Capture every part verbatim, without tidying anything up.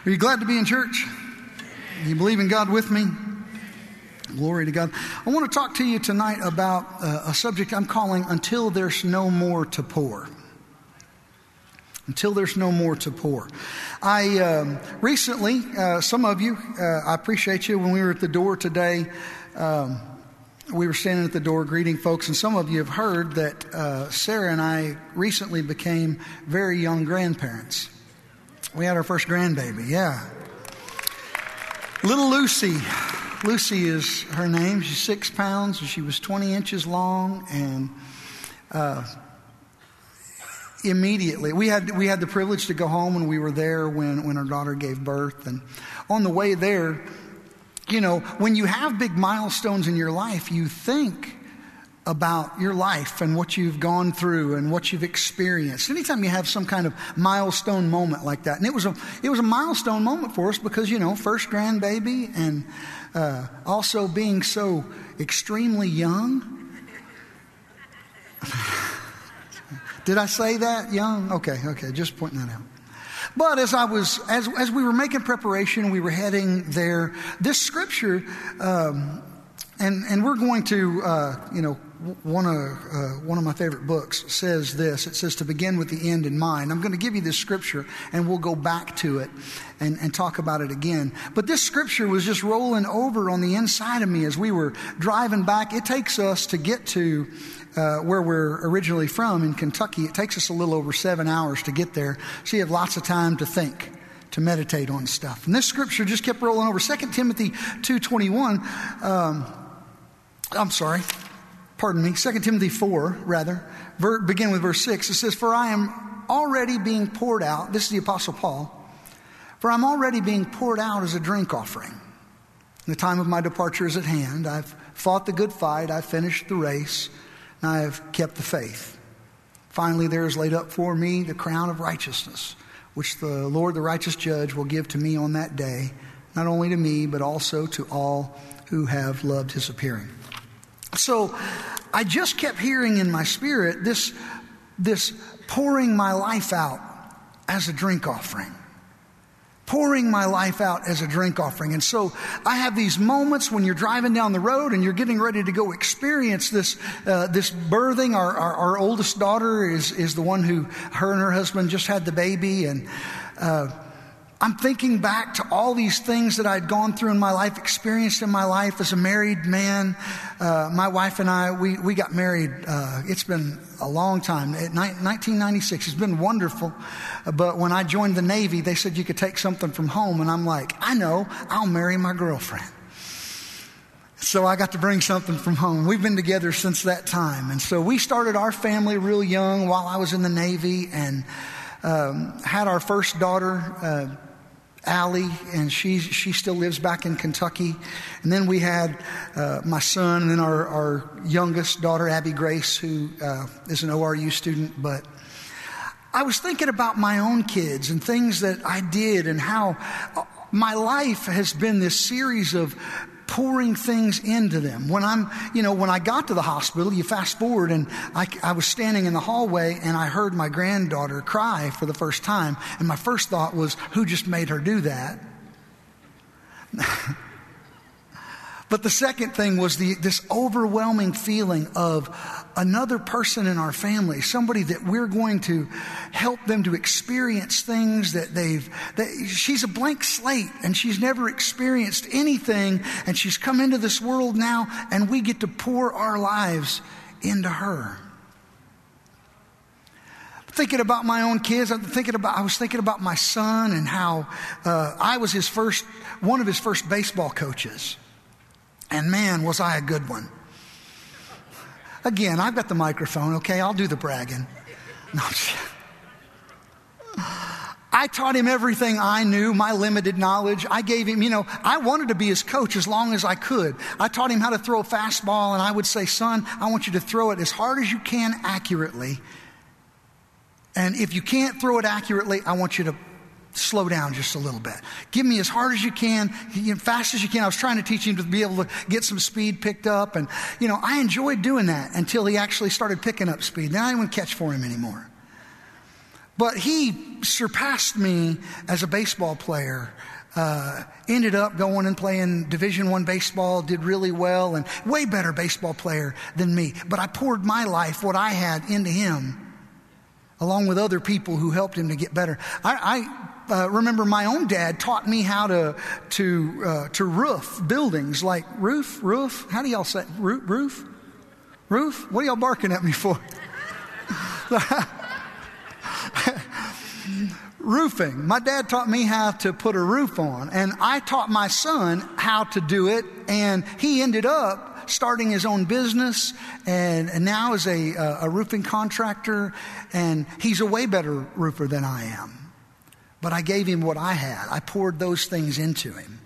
Are you glad to be in church? You believe in God with me? Glory to God. I want to talk to you tonight about uh, a subject I'm calling Until There's No More to Pour. Until there's no more to pour. I um, recently, uh, some of you, uh, I appreciate you. When we were at the door today, um, we were standing at the door greeting folks, and some of you have heard that uh, Sarah and I recently became very young grandparents. We had our first grandbaby, yeah. Little Lucy. Lucy is her name. She's six pounds, and she was twenty inches long, and uh, immediately we had we had the privilege to go home, and we were there when when our daughter gave birth. And on the way there, you know, when you have big milestones in your life, you think about your life and what you've gone through and what you've experienced. Anytime you have some kind of milestone moment like that, and it was a it was a milestone moment for us because, you know, first grandbaby, and uh, also being so extremely young. Did I say that? Young? Okay, okay, just pointing that out. But as I was, as as we were making preparation, we were heading there. This scripture, um, and and we're going to, uh, you know, one of uh, one of my favorite books says this. It says to begin with the end in mind. I'm going to give you this scripture, and we'll go back to it and and talk about it again. But this scripture was just rolling over on the inside of me as we were driving back. It takes us to get to Uh, where we're originally from in Kentucky. It takes us a little over seven hours to get there. So you have lots of time to think, to meditate on stuff. And this scripture just kept rolling over. Second Timothy two twenty-one, um, I'm sorry, pardon me, Second Timothy four, rather, ver, begin with verse six. It says, for I am already being poured out, this is the Apostle Paul, for I'm already being poured out as a drink offering. The time of my departure is at hand. I've fought the good fight. I've finished the race. And I have kept the faith. Finally, there is laid up for me the crown of righteousness, which the Lord, the righteous judge, will give to me on that day, not only to me, but also to all who have loved his appearing. So I just kept hearing in my spirit this, this pouring my life out as a drink offering. Pouring my life out as a drink offering. And so I have these moments when you're driving down the road and you're getting ready to go experience this uh, this birthing. Our, our, our oldest daughter is, is the one who, her and her husband just had the baby. And uh, I'm thinking back to all these things that I'd gone through in my life, experienced in my life as a married man. Uh, my wife and I, we, we got married. Uh, it's been a long time, nineteen ninety-six. It's been wonderful. But when I joined the Navy, they said you could take something from home. And I'm like, I know, I'll marry my girlfriend. So I got to bring something from home. We've been together since that time. And so we started our family real young while I was in the Navy, and um, had our first daughter, uh, Allie, and she she still lives back in Kentucky. And then we had uh, my son, and then our, our youngest daughter, Abby Grace, who uh, is an O R U student. But I was thinking about my own kids and things that I did, and how my life has been this series of pouring things into them. When I'm, you know, when I got to the hospital, you fast forward, and I, I was standing in the hallway, and I heard my granddaughter cry for the first time. And my first thought was, who just made her do that? But the second thing was the, this overwhelming feeling of another person in our family, somebody that we're going to help them to experience things that they've, that she's a blank slate, and she's never experienced anything, and she's come into this world now, and we get to pour our lives into her. Thinking about my own kids, I'm thinking about, I was thinking about my son, and how uh, I was his first, one of his first baseball coaches. And man, was I a good one. Again, I've got the microphone, okay? I'll do the bragging. No, I taught him everything I knew, my limited knowledge. I gave him, you know, I wanted to be his coach as long as I could. I taught him how to throw a fastball, and I would say, son, I want you to throw it as hard as you can accurately. And if you can't throw it accurately, I want you to slow down just a little bit. Give me as hard as you can, as fast as you can. I was trying to teach him to be able to get some speed picked up. And, you know, I enjoyed doing that until he actually started picking up speed. Then I didn't catch for him anymore. But he surpassed me as a baseball player. Uh, ended up going and playing Division One baseball, did really well, and way better baseball player than me. But I poured my life, what I had, into him, along with other people who helped him to get better. I, I uh, remember my own dad taught me how to to uh, to roof buildings, like roof, roof. How do y'all say roof, roof, roof? What are y'all barking at me for? Roofing. My dad taught me how to put a roof on, and I taught my son how to do it, and he ended up starting his own business and, and now is a, a roofing contractor, and he's a way better roofer than I am. But I gave him what I had. I poured those things into him.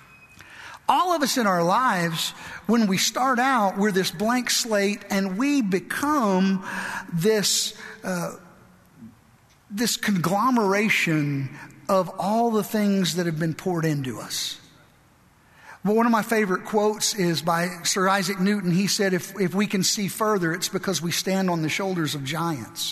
All of us in our lives, when we start out, we're this blank slate, and we become this uh, this conglomeration of all the things that have been poured into us. Well, one of my favorite quotes is by Sir Isaac Newton. He said, if, if we can see further, it's because we stand on the shoulders of giants.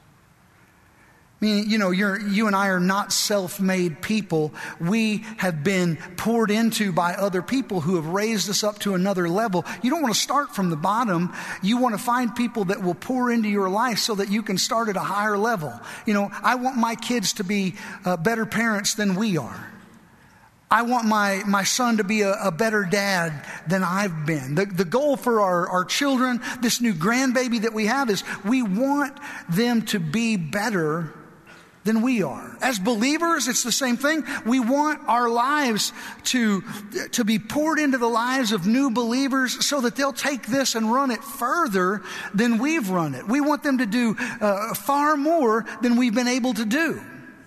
I mean, you know, you're, you and I are not self-made people. We have been poured into by other people who have raised us up to another level. You don't want to start from the bottom. You want to find people that will pour into your life so that you can start at a higher level. You know, I want my kids to be uh, better parents than we are. I want my, my son to be a, a better dad than I've been. The, the goal for our, our children, this new grandbaby that we have, is we want them to be better than we are. As believers, it's the same thing. We want our lives to, to be poured into the lives of new believers so that they'll take this and run it further than we've run it. We want them to do uh, far more than we've been able to do.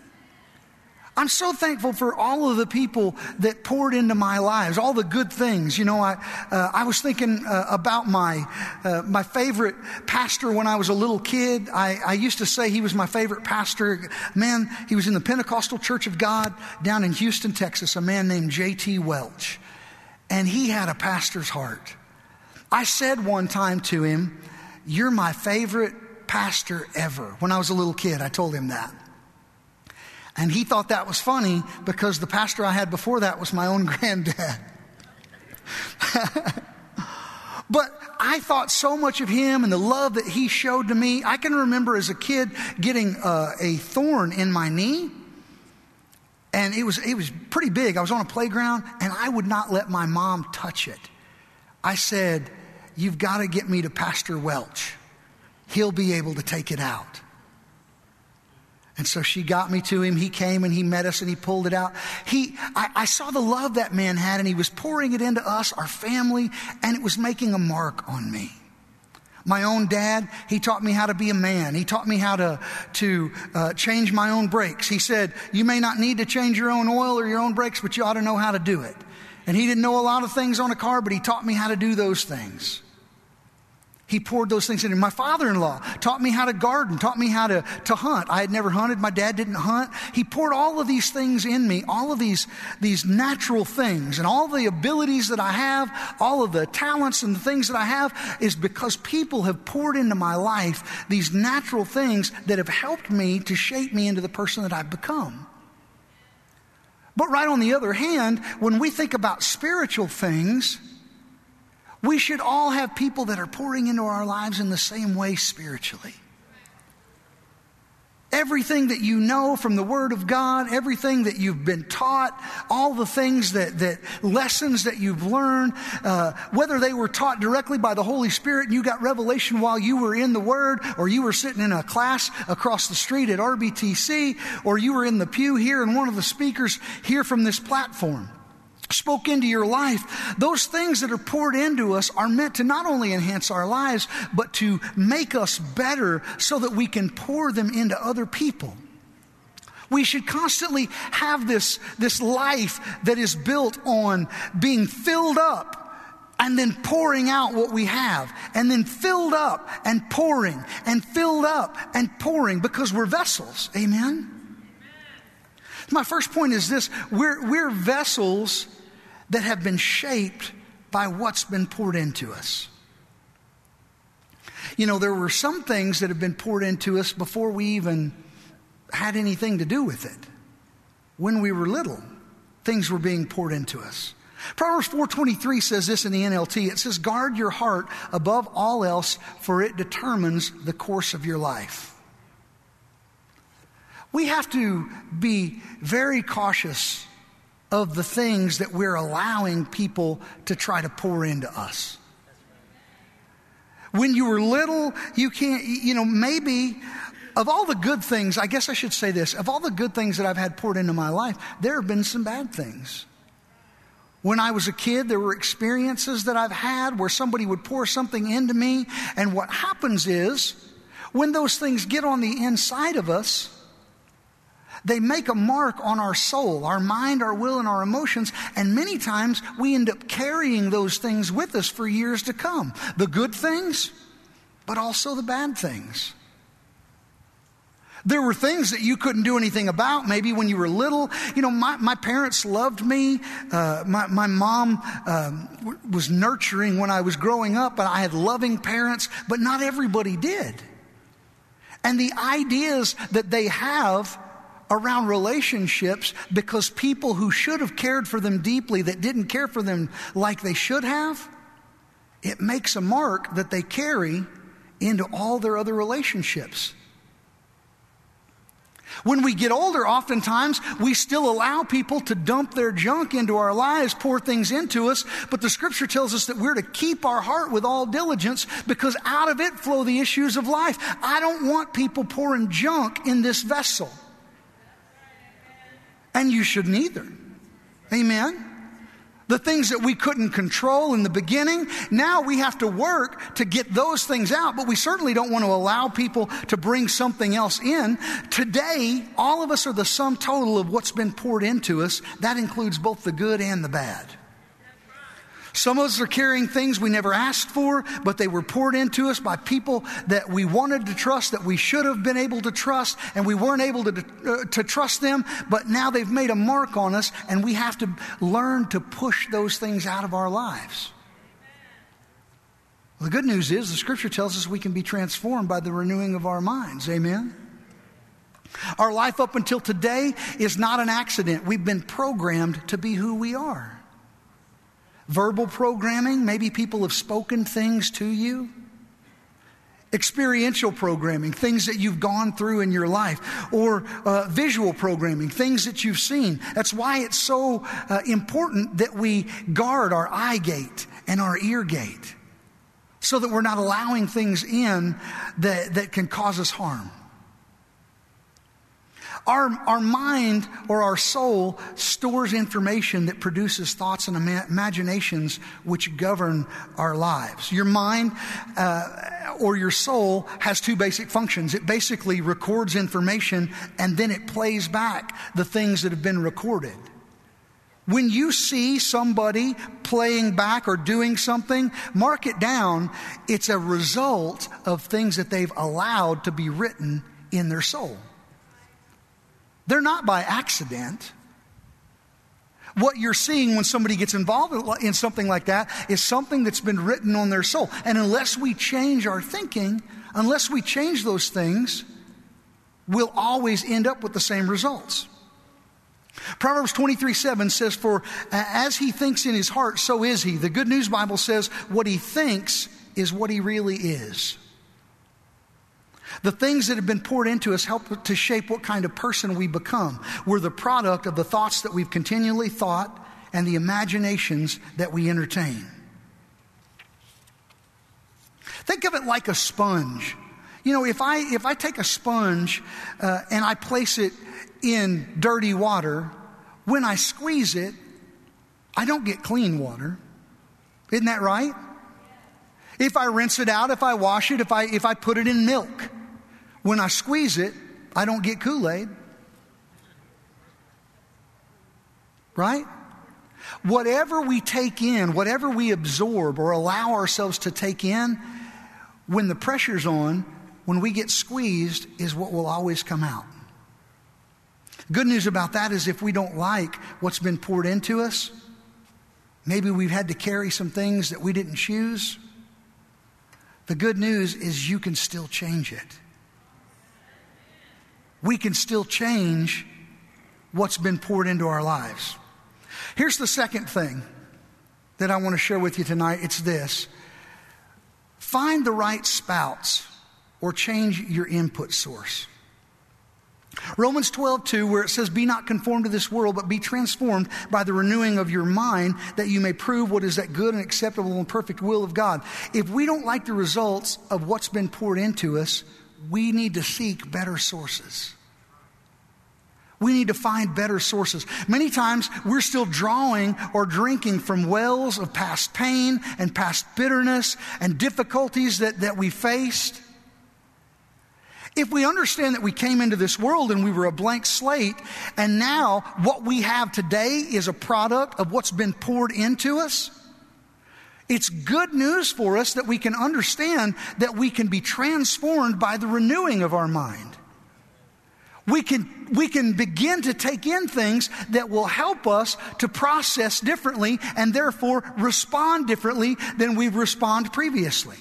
I'm so thankful for all of the people that poured into my lives, all the good things. You know, I uh, I was thinking uh, about my uh, my favorite pastor when I was a little kid. I, I used to say he was my favorite pastor. Man, he was in the Pentecostal Church of God down in Houston, Texas, a man named J T Welch. And he had a pastor's heart. I said one time to him, "You're my favorite pastor ever." When I was a little kid, I told him that. And he thought that was funny because the pastor I had before that was my own granddad. But I thought so much of him and the love that he showed to me. I can remember as a kid getting uh, a thorn in my knee. And it was, it was pretty big. I was on a playground and I would not let my mom touch it. I said, "You've got to get me to Pastor Welch. He'll be able to take it out." And so she got me to him. He came and he met us and he pulled it out. He, I, I saw the love that man had, and he was pouring it into us, our family, and it was making a mark on me. My own dad, he taught me how to be a man. He taught me how to, to uh, change my own brakes. He said, "You may not need to change your own oil or your own brakes, but you ought to know how to do it." And he didn't know a lot of things on a car, but he taught me how to do those things. He poured those things in. My father-in-law taught me how to garden, taught me how to, to hunt. I had never hunted. My dad didn't hunt. He poured all of these things in me, all of these, these natural things, and all the abilities that I have, all of the talents and the things that I have is because people have poured into my life these natural things that have helped me to shape me into the person that I've become. But right on the other hand, when we think about spiritual things, we should all have people that are pouring into our lives in the same way spiritually. Everything that you know from the Word of God, everything that you've been taught, all the things that, that lessons that you've learned, uh, whether they were taught directly by the Holy Spirit and you got revelation while you were in the Word, or you were sitting in a class across the street at R B T C, or you were in the pew here and one of the speakers here from this platform spoke into your life. Those things that are poured into us are meant to not only enhance our lives, but to make us better so that we can pour them into other people. We should constantly have this, this life that is built on being filled up and then pouring out what we have, and then filled up and pouring and filled up and pouring, because we're vessels. Amen? My first point is this: we're, we're vessels that have been shaped by what's been poured into us. You know, there were some things that have been poured into us before we even had anything to do with it. When we were little, things were being poured into us. Proverbs four twenty-three says this in the N L T. It says, guard your heart above all else, for it determines the course of your life. We have to be very cautious of the things that we're allowing people to try to pour into us. When you were little, you can't, you know, maybe of all the good things, I guess I should say this, of all the good things that I've had poured into my life, there have been some bad things. When I was a kid, there were experiences that I've had where somebody would pour something into me. And what happens is, when those things get on the inside of us, they make a mark on our soul, our mind, our will, and our emotions. And many times we end up carrying those things with us for years to come. The good things, but also the bad things. There were things that you couldn't do anything about, maybe when you were little. You know, my, my parents loved me. Uh, my, my mom um, w- was nurturing when I was growing up, and I had loving parents, but not everybody did. And the ideas that they have around relationships, because people who should have cared for them deeply that didn't care for them like they should have, it makes a mark that they carry into all their other relationships. When we get older, oftentimes we still allow people to dump their junk into our lives, pour things into us, but the scripture tells us that we're to keep our heart with all diligence, because out of it flow the issues of life. I don't want people pouring junk in this vessel. And you shouldn't either. Amen? The things that we couldn't control in the beginning, now we have to work to get those things out, but we certainly don't want to allow people to bring something else in. Today, all of us are the sum total of what's been poured into us. That includes both the good and the bad. Some of us are carrying things we never asked for, but they were poured into us by people that we wanted to trust, that we should have been able to trust, and we weren't able to, uh, to trust them, but now they've made a mark on us, and we have to learn to push those things out of our lives. Well, the good news is the scripture tells us we can be transformed by the renewing of our minds. Amen? Our life up until today is not an accident. We've been programmed to be who we are. Verbal programming, maybe people have spoken things to you. Experiential programming, things that you've gone through in your life. Or uh, visual programming, things that you've seen. That's why it's so uh, important that we guard our eye gate and our ear gate, so that we're not allowing things in that, that can cause us harm. Our, our mind or our soul stores information that produces thoughts and ima- imaginations which govern our lives. Your mind uh, or your soul has two basic functions. It basically records information, and then it plays back the things that have been recorded. When you see somebody playing back or doing something, mark it down. It's a result of things that they've allowed to be written in their soul. They're not by accident. What you're seeing when somebody gets involved in something like that is something that's been written on their soul. And unless we change our thinking, unless we change those things, we'll always end up with the same results. Proverbs twenty-three seven says, for as he thinks in his heart, so is he. The Good News Bible says, what he thinks is what he really is. The things that have been poured into us help to shape what kind of person we become. We're the product of the thoughts that we've continually thought and the imaginations that we entertain. Think of it like a sponge. You know, if I if I take a sponge uh, and I place it in dirty water, when I squeeze it, I don't get clean water. Isn't that right? If I rinse it out, if I wash it, if I if I put it in milk, when I squeeze it, I don't get Kool-Aid. Right? Whatever we take in, whatever we absorb or allow ourselves to take in, when the pressure's on, when we get squeezed, is what will always come out. Good news about that is if we don't like what's been poured into us, maybe we've had to carry some things that we didn't choose. The good news is you can still change it. we can still change what's been poured into our lives. Here's the second thing that I want to share with you tonight. It's this. Find the right spouts or change your input source. Romans twelve two, where it says, be not conformed to this world, but be transformed by the renewing of your mind, that you may prove what is that good and acceptable and perfect will of God. If we don't like the results of what's been poured into us, we need to seek better sources. We need to find better sources. Many times we're still drawing or drinking from wells of past pain and past bitterness and difficulties that, that we faced. If we understand that we came into this world and we were a blank slate, and now what we have today is a product of what's been poured into us, it's good news for us that we can understand that we can be transformed by the renewing of our mind. We can, we can begin to take in things that will help us to process differently and therefore respond differently than we've responded previously.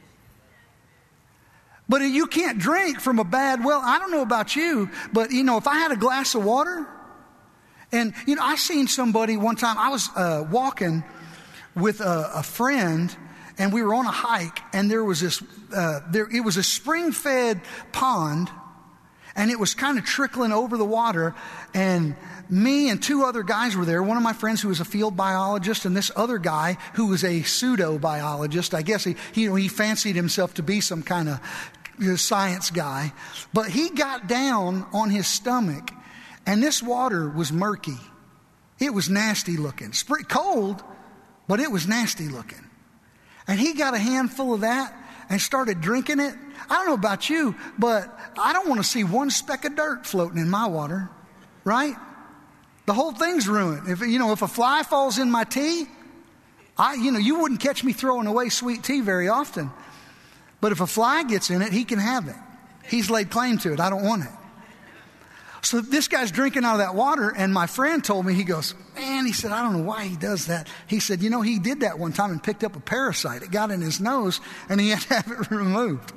But you can't drink from a bad well. I don't know about you, but, you know, if I had a glass of water, and, you know, I seen somebody one time, I was uh, walking with a, a friend, and we were on a hike, and there was this, uh, there it was a spring-fed pond, and it was kind of trickling over the water, and me and two other guys were there. One of my friends who was a field biologist, and this other guy who was a pseudo-biologist. I guess he, he, you know, he fancied himself to be some kind of science guy. But he got down on his stomach, and this water was murky. It was nasty looking. Spring, cold, but it was nasty looking. And he got a handful of that and started drinking it. I don't know about you, but I don't want to see one speck of dirt floating in my water, right? The whole thing's ruined. If, you know, if a fly falls in my tea, I, you know, you wouldn't catch me throwing away sweet tea very often. But if a fly gets in it, he can have it. He's laid claim to it. I don't want it. So this guy's drinking out of that water, and my friend told me, he goes, man, he said, I don't know why he does that. He said, you know, he did that one time and picked up a parasite. It got in his nose, and he had to have it removed.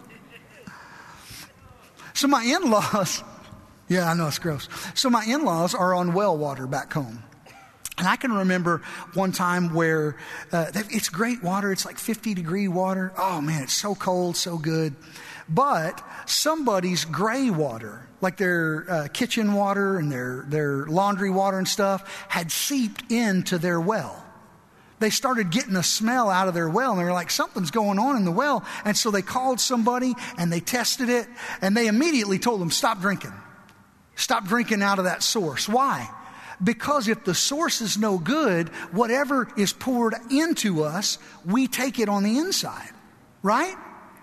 So my in-laws, yeah, I know it's gross. So my in-laws are on well water back home. And I can remember one time where uh, it's great water. It's like fifty degree water. Oh, man, it's so cold, so good. But somebody's gray water, like their uh, kitchen water and their, their laundry water and stuff, had seeped into their well. They started getting a smell out of their well, and they were like, something's going on in the well. And so they called somebody, and they tested it, and they immediately told them, stop drinking. Stop drinking out of that source. Why? Because if the source is no good, whatever is poured into us, we take it on the inside, right?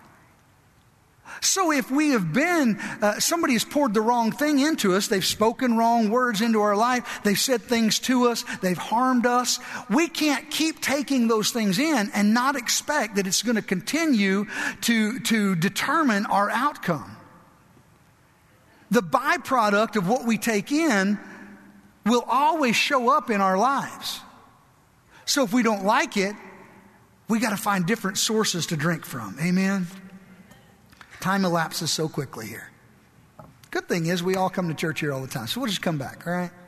So if we have been, uh, somebody has poured the wrong thing into us, they've spoken wrong words into our life, they've said things to us, they've harmed us, we can't keep taking those things in and not expect that it's going to continue to, to determine our outcome. The byproduct of what we take in will always show up in our lives. So if we don't like it, we got to find different sources to drink from. Amen? Time elapses so quickly here. Good thing is we all come to church here all the time, so we'll just come back, all right?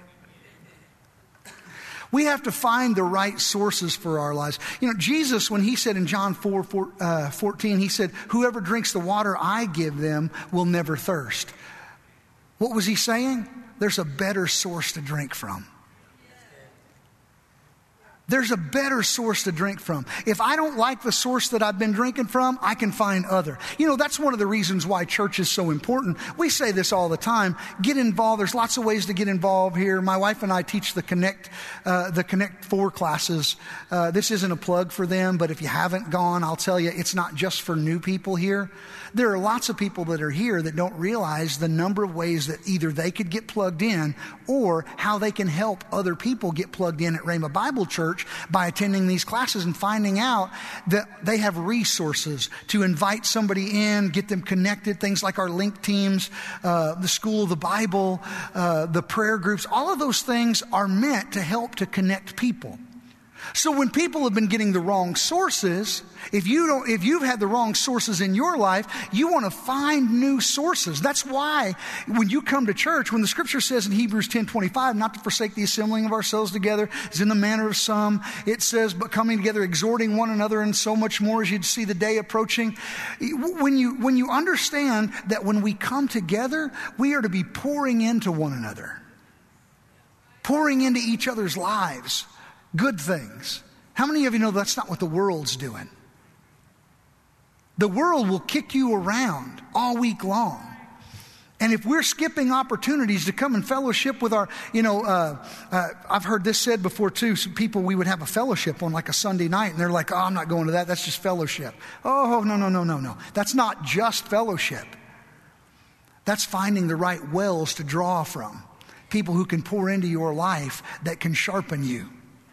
We have to find the right sources for our lives. You know, Jesus, when he said in John four, fourteen, he said, whoever drinks the water I give them will never thirst. What was he saying? There's a better source to drink from. There's a better source to drink from. If I don't like the source that I've been drinking from, I can find other. You know, that's one of the reasons why church is so important. We say this all the time. Get involved. There's lots of ways to get involved here. My wife and I teach the Connect, uh, the Connect four classes. Uh, this isn't a plug for them, but if you haven't gone, I'll tell you, it's not just for new people here. There are lots of people that are here that don't realize the number of ways that either they could get plugged in or how they can help other people get plugged in at Rhema Bible Church by attending these classes and finding out that they have resources to invite somebody in, get them connected, things like our link teams, uh, the School of the Bible, uh, the prayer groups. All of those things are meant to help to connect people. So when people have been getting the wrong sources, if you don't, if you've had the wrong sources in your life, you want to find new sources. That's why when you come to church, when the scripture says in Hebrews ten twenty-five, not to forsake the assembling of ourselves together, as in the manner of some, it says, but coming together, exhorting one another, and so much more as you'd see the day approaching. When you, when you understand that when we come together, we are to be pouring into one another, pouring into each other's lives. Good things. How many of you know that's not what the world's doing? The world will kick you around all week long. And if we're skipping opportunities to come and fellowship with our, you know, uh, uh, I've heard this said before too, some people, we would have a fellowship on like a Sunday night and they're like, oh, I'm not going to that. That's just fellowship. Oh, no, no, no, no, no. That's not just fellowship. That's finding the right wells to draw from. People who can pour into your life that can sharpen you.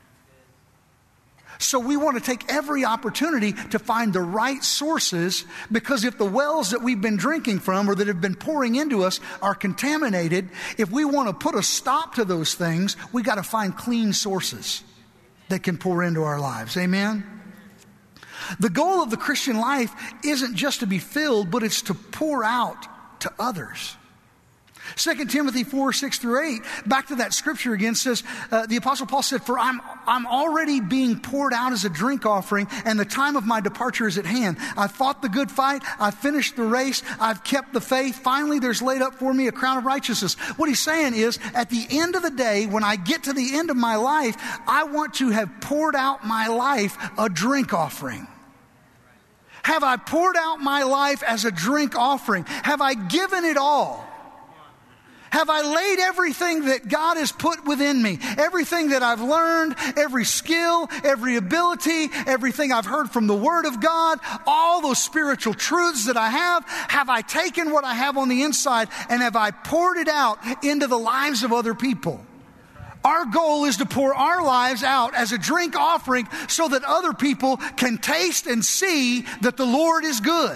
So we want to take every opportunity to find the right sources, because if the wells that we've been drinking from or that have been pouring into us are contaminated, if we want to put a stop to those things, we got to find clean sources that can pour into our lives. Amen? The goal of the Christian life isn't just to be filled, but it's to pour out to others. Second Timothy four, six through eight, back to that scripture again, says, uh, the Apostle Paul said, for I'm, I'm already being poured out as a drink offering, and the time of my departure is at hand. I've fought the good fight. I've finished the race. I've kept the faith. Finally, there's laid up for me a crown of righteousness. What he's saying is, at the end of the day, when I get to the end of my life, I want to have poured out my life a drink offering. Have I poured out my life as a drink offering? Have I given it all? Have I laid everything that God has put within me? Everything that I've learned, every skill, every ability, everything I've heard from the Word of God, all those spiritual truths that I have, have I taken what I have on the inside and have I poured it out into the lives of other people? Our goal is to pour our lives out as a drink offering so that other people can taste and see that the Lord is good.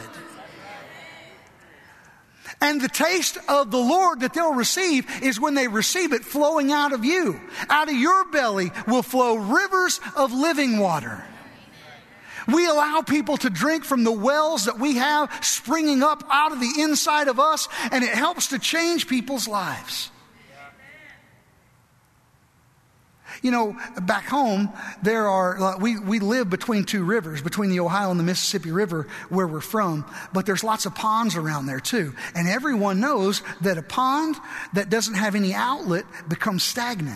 And the taste of the Lord that they'll receive is when they receive it flowing out of you. Out of your belly will flow rivers of living water. We allow people to drink from the wells that we have springing up out of the inside of us, and it helps to change people's lives. You know, back home, there are, we, we live between two rivers, between the Ohio and the Mississippi River where we're from, but there's lots of ponds around there too. And everyone knows that a pond that doesn't have any outlet becomes stagnant.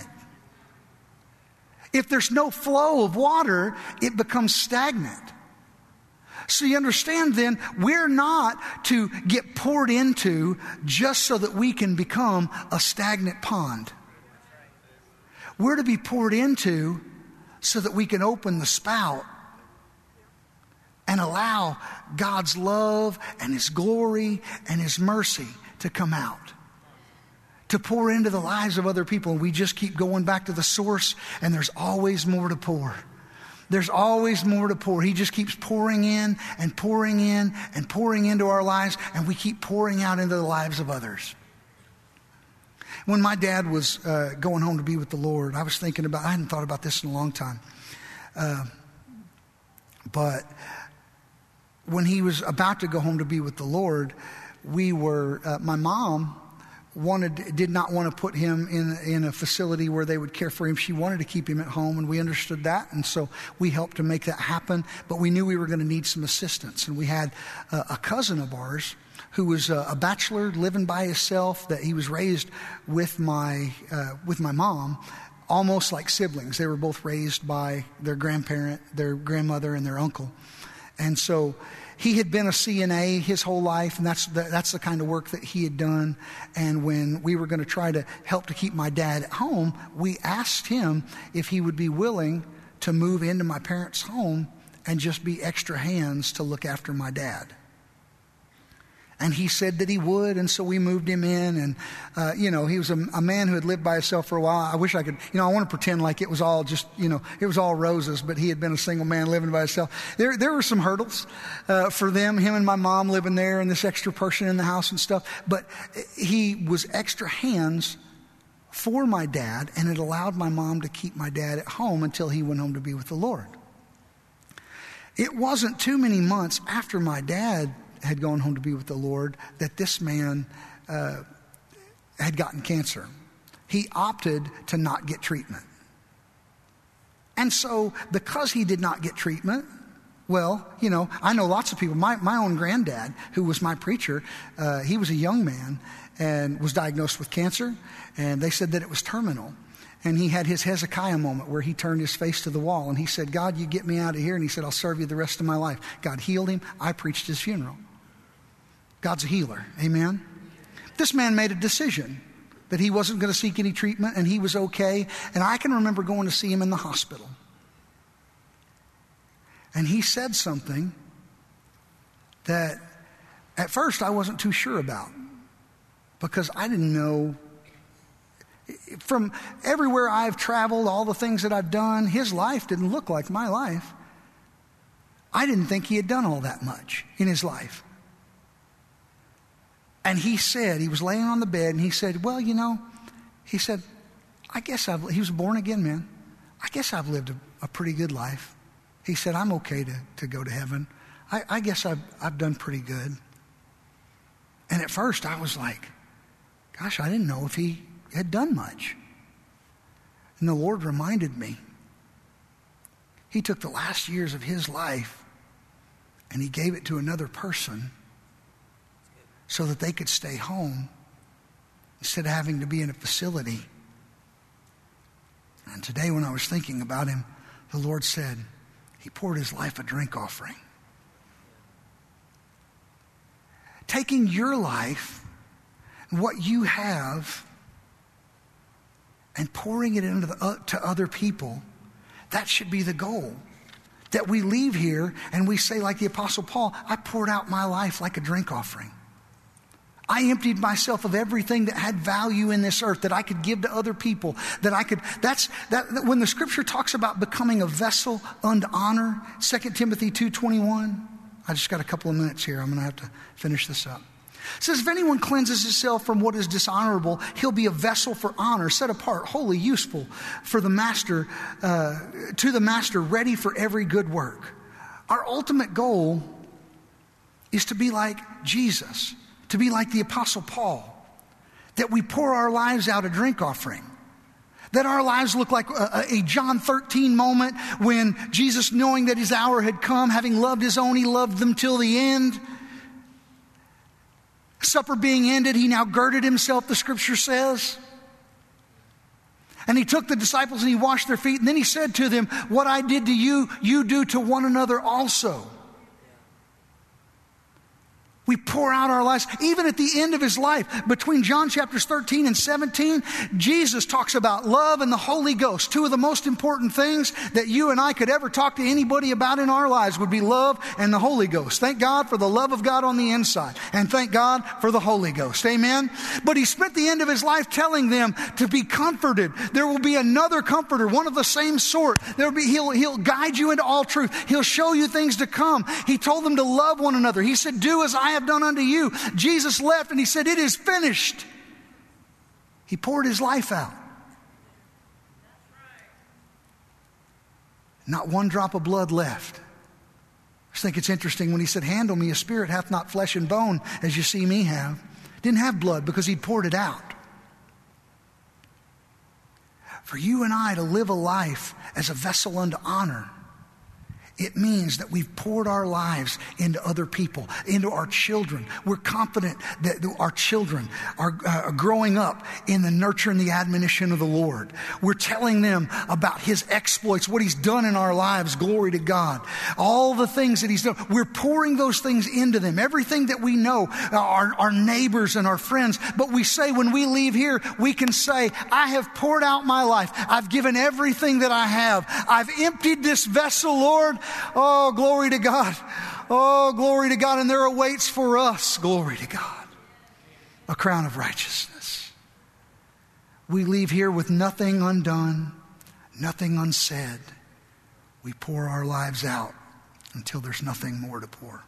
If there's no flow of water, it becomes stagnant. So you understand then, we're not to get poured into just so that we can become a stagnant pond. We're to be poured into so that we can open the spout and allow God's love and His glory and His mercy to come out, to pour into the lives of other people. And we just keep going back to the source, and there's always more to pour. There's always more to pour. He just keeps pouring in and pouring in and pouring into our lives, and we keep pouring out into the lives of others. When my dad was uh, going home to be with the Lord, I was thinking about, I hadn't thought about this in a long time. Uh, but when he was about to go home to be with the Lord, we were, uh, my mom wanted, did not want to put him in, in a facility where they would care for him. She wanted to keep him at home, and we understood that. And so we helped to make that happen. But we knew we were going to need some assistance. And we had uh, a cousin of ours who was a bachelor living by himself, that he was raised with my uh, with my mom, almost like siblings. They were both raised by their grandparent, their grandmother, and their uncle. And so he had been a C N A his whole life, and that's the, that's the kind of work that he had done. And when we were going to try to help to keep my dad at home, we asked him if he would be willing to move into my parents' home and just be extra hands to look after my dad. And he said that he would, and so we moved him in. And, uh, you know, he was a, a man who had lived by himself for a while. I wish I could, you know, I want to pretend like it was all just, you know, it was all roses, but he had been a single man living by himself. There there were some hurdles uh, for them, him and my mom living there and this extra person in the house and stuff. But he was extra hands for my dad, and it allowed my mom to keep my dad at home until he went home to be with the Lord. It wasn't too many months after my dad had gone home to be with the Lord that this man uh, had gotten cancer. He opted to not get treatment. And so because he did not get treatment, well, you know, I know lots of people. My, my own granddad, who was my preacher, uh, he was a young man and was diagnosed with cancer. And they said that it was terminal. And he had his Hezekiah moment where he turned his face to the wall. And he said, God, you get me out of here. And he said, I'll serve you the rest of my life. God healed him. I preached his funeral. God's a healer. Amen. This man made a decision that he wasn't going to seek any treatment and he was okay. And I can remember going to see him in the hospital. And he said something that at first I wasn't too sure about, because I didn't know. From everywhere I've traveled, all the things that I've done, his life didn't look like my life. I didn't think he had done all that much in his life. And he said, he was laying on the bed and he said, well, you know, he said, I guess I've, he was a born again man. I guess I've lived a, a pretty good life. He said, I'm okay to, to go to heaven. I, I guess I've, I've done pretty good. And at first I was like, gosh, I didn't know if he had done much. And the Lord reminded me, he took the last years of his life and he gave it to another person so that they could stay home instead of having to be in a facility. And today when I was thinking about him, the Lord said, he poured his life a drink offering. Taking your life, what you have, and pouring it into the, uh, to other people, that should be the goal. That we leave here and we say like the Apostle Paul, I poured out my life like a drink offering. I emptied myself of everything that had value in this earth that I could give to other people, that I could, that's, that when the scripture talks about becoming a vessel unto honor, Second Timothy two twenty-one, I just got a couple of minutes here. I'm going to have to finish this up. It says, if anyone cleanses himself from what is dishonorable, he'll be a vessel for honor, set apart, holy, useful for the master, uh, to the master, ready for every good work. Our ultimate goal is to be like Jesus, to be like the Apostle Paul, that we pour our lives out a drink offering, that our lives look like a, a John thirteen moment when Jesus, knowing that his hour had come, having loved his own, he loved them till the end. Supper being ended, he now girded himself, the scripture says. And he took the disciples and he washed their feet. And then he said to them, what I did to you, you do to one another also. We pour out our lives. Even at the end of his life, between John chapters thirteen and seventeen, Jesus talks about love and the Holy Ghost. Two of the most important things that you and I could ever talk to anybody about in our lives would be love and the Holy Ghost. Thank God for the love of God on the inside. And thank God for the Holy Ghost. Amen? But he spent the end of his life telling them to be comforted. There will be another comforter, one of the same sort. There will be, he'll, he'll guide you into all truth. He'll show you things to come. He told them to love one another. He said, do as I have done unto you. Jesus left and he said, it is finished. He poured his life out. Not one drop of blood left. I just think it's interesting when he said, handle me, a spirit hath not flesh and bone as you see me have. Didn't have blood because he'd poured it out. For you and I to live a life as a vessel unto honor, it means that we've poured our lives into other people, into our children. We're confident that our children are uh, growing up in the nurture and the admonition of the Lord. We're telling them about his exploits, what he's done in our lives. Glory to God. All the things that he's done. We're pouring those things into them. Everything that we know, our, our neighbors and our friends. But we say when we leave here, we can say, I have poured out my life. I've given everything that I have. I've emptied this vessel, Lord. Oh, glory to God. Oh, glory to God. And there awaits for us, glory to God, a crown of righteousness. We leave here with nothing undone, nothing unsaid. We pour our lives out until there's nothing more to pour.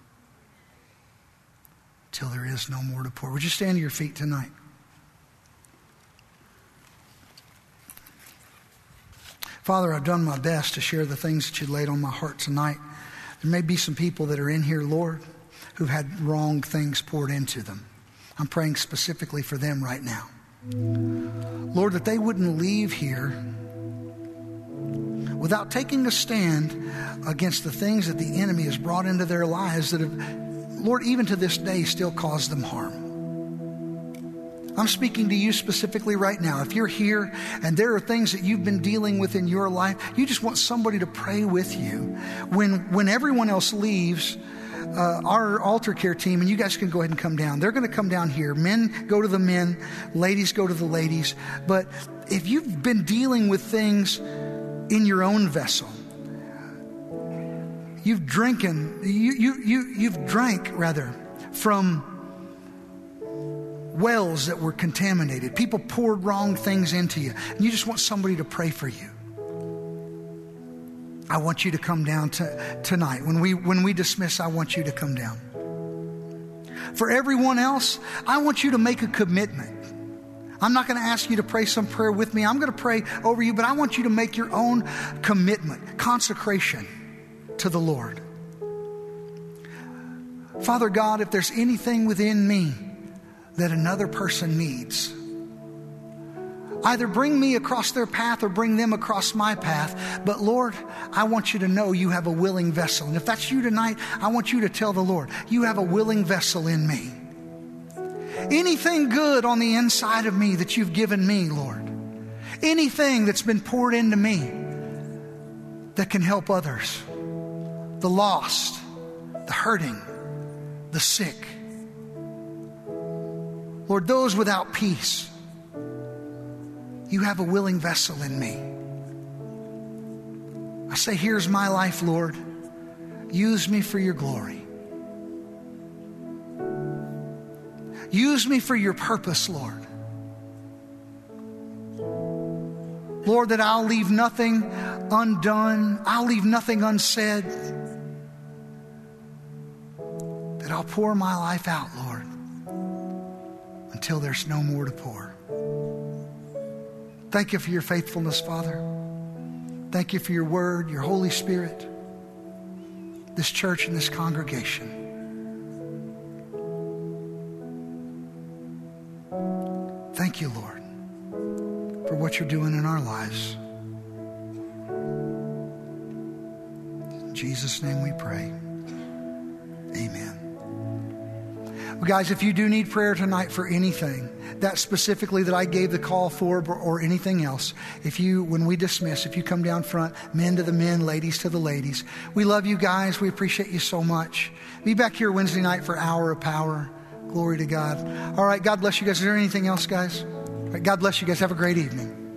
Until there is no more to pour. Would you stand to your feet tonight? Father, I've done my best to share the things that you laid on my heart tonight. There may be some people that are in here, Lord, who've had wrong things poured into them. I'm praying specifically for them right now. Lord, that they wouldn't leave here without taking a stand against the things that the enemy has brought into their lives that have, Lord, even to this day still cause them harm. I'm speaking to you specifically right now. If you're here and there are things that you've been dealing with in your life, you just want somebody to pray with you. When, when everyone else leaves, Uh, our altar care team, and you guys can go ahead and come down. They're going to come down here. Men go to the men, ladies go to the ladies. But if you've been dealing with things in your own vessel, you've drinking, you you you you've drank rather from wells that were contaminated. People poured wrong things into you, and you just want somebody to pray for you. I want you to come down to, tonight. When we when we dismiss, I want you to come down. For everyone else, I want you to make a commitment. I'm not going to ask you to pray some prayer with me. I'm going to pray over you, but I want you to make your own commitment, consecration to the Lord. Father God, if there's anything within me that another person needs, either bring me across their path or bring them across my path. But Lord, I want you to know you have a willing vessel. And if that's you tonight, I want you to tell the Lord, you have a willing vessel in me. Anything good on the inside of me that you've given me, Lord. Anything that's been poured into me that can help others. The lost, the hurting, the sick. Lord, those without peace. You have a willing vessel in me. I say, here's my life, Lord. Use me for your glory. Use me for your purpose, Lord. Lord, that I'll leave nothing undone. I'll leave nothing unsaid. That I'll pour my life out, Lord, until there's no more to pour. Thank you for your faithfulness, Father. Thank you for your word, your Holy Spirit, this church and this congregation. Thank you, Lord, for what you're doing in our lives. In Jesus' name we pray. Amen. Well, guys, if you do need prayer tonight for anything, that specifically that I gave the call for or, or anything else, if you, when we dismiss, if you come down front, men to the men, ladies to the ladies. We love you guys. We appreciate you so much. Be back here Wednesday night for Hour of Power. Glory to God. All right, God bless you guys. Is there anything else, guys? All right, God bless you guys. Have a great evening.